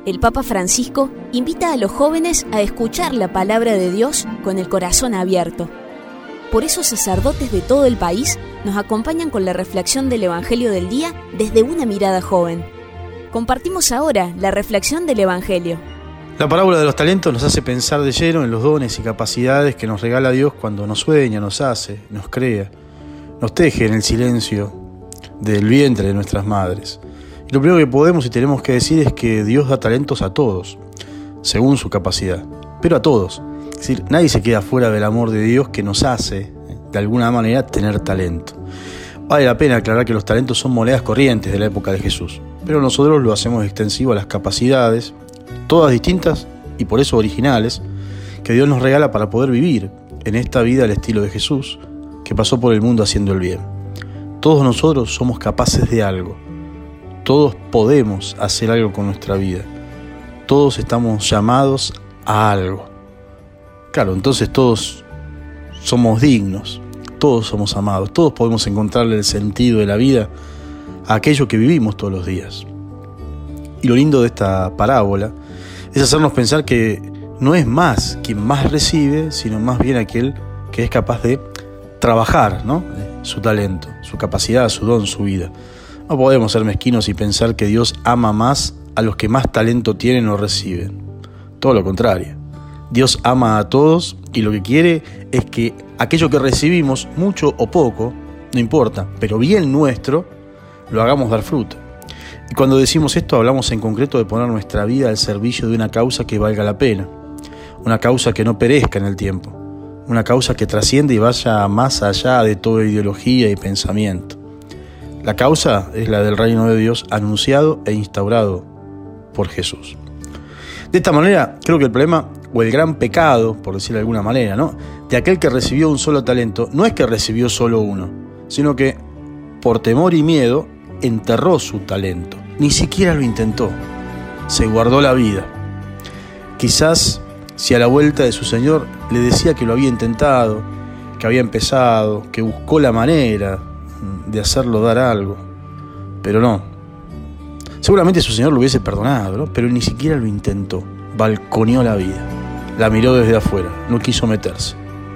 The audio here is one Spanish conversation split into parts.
el Papa Francisco invita a los jóvenes a escuchar la palabra de Dios con el corazón abierto. Por eso sacerdotes de todo el país nos acompañan con la reflexión del Evangelio del día desde una mirada joven. Compartimos ahora la reflexión del Evangelio. La parábola de los talentos nos hace pensar de lleno en los dones y capacidades que nos regala Dios cuando nos sueña, nos hace, nos crea, nos teje en el silencio del vientre de nuestras madres. Y lo primero que podemos y tenemos que decir es que Dios da talentos a todos, según su capacidad, pero a todos. Es decir, nadie se queda fuera del amor de Dios que nos hace, de alguna manera, tener talento. Vale la pena aclarar que los talentos son monedas corrientes de la época de Jesús, pero nosotros lo hacemos extensivo a las capacidades, todas distintas y por eso originales, que Dios nos regala para poder vivir en esta vida al estilo de Jesús, que pasó por el mundo haciendo el bien. Todos nosotros somos capaces de algo. Todos podemos hacer algo con nuestra vida. Todos estamos llamados a algo. Claro, entonces todos somos dignos, todos somos amados, todos podemos encontrarle el sentido de la vida a aquello que vivimos todos los días. Y lo lindo de esta parábola es hacernos pensar que no es más quien más recibe, sino más bien aquel que es capaz de trabajar, ¿no? Su talento, su capacidad, su don, su vida. No podemos ser mezquinos y pensar que Dios ama más a los que más talento tienen o reciben. Todo lo contrario. Dios ama a todos y lo que quiere es que aquello que recibimos, mucho o poco, no importa, pero bien nuestro, lo hagamos dar fruto. Y cuando decimos esto hablamos en concreto de poner nuestra vida al servicio de una causa que valga la pena, una causa que no perezca en el tiempo, una causa que trasciende y vaya más allá de toda ideología y pensamiento. La causa es la del reino de Dios anunciado e instaurado por Jesús. De esta manera, creo que el problema, o el gran pecado, por decirlo de alguna manera, ¿no?, de aquel que recibió un solo talento, no es que recibió solo uno, sino que, por temor y miedo, enterró su talento. Ni siquiera lo intentó. Se guardó la vida. Quizás, si a la vuelta de su Señor le decía que lo había intentado, que había empezado, que buscó la manera de hacerlo dar algo, pero no. Seguramente su Señor lo hubiese perdonado, ¿no? Pero él ni siquiera lo intentó. Balconeó la vida. La miró desde afuera. No quiso meterse.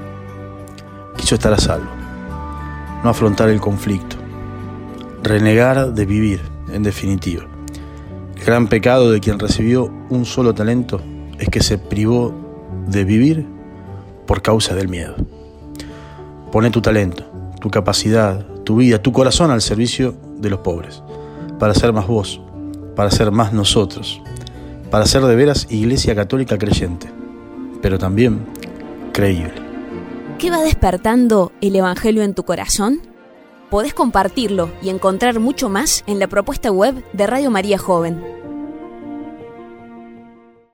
Quiso estar a salvo. No afrontar el conflicto. Renegar de vivir, en definitiva. El gran pecado de quien recibió un solo talento es que se privó de vivir por causa del miedo. Poné tu talento, tu capacidad, tu vida, tu corazón al servicio de los pobres, para ser más vos, para ser más nosotros, para ser de veras iglesia católica creyente, pero también creíble. ¿Qué va despertando el Evangelio en tu corazón? Podés compartirlo y encontrar mucho más en la propuesta web de Radio María Joven.